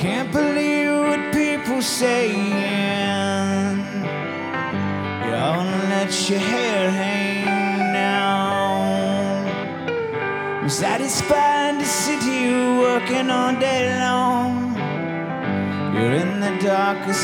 Can't believe what people saying. You only let your hair hang down. I'm satisfied to sit here working all day long. You're in the darkest